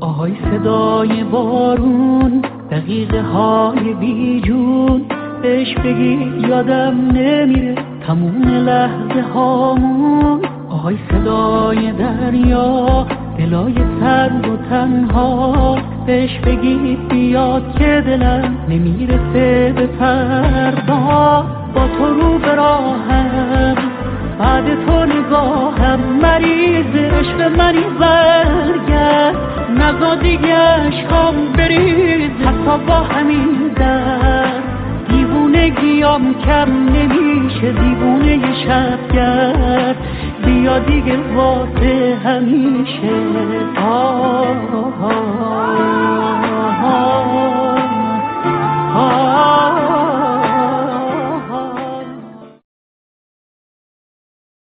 آهای صدای بارون، دقیقه های بیجون، بهش بگی یادم نمیره تموم لحظه هامون. آهای صدای دریا، دلای سرد و تنها، بهش بگی بیاد که دلم نمیرسه به فردا. با تو رو به راهم، بعد تو نگاهم، مریض عشق منی برگرد، نزا دیگه عشقام بریز حتی با همین درد. دیوونگیام کم نمیشه دیوونه شبگرد، بیا دیگه واسه همیشه.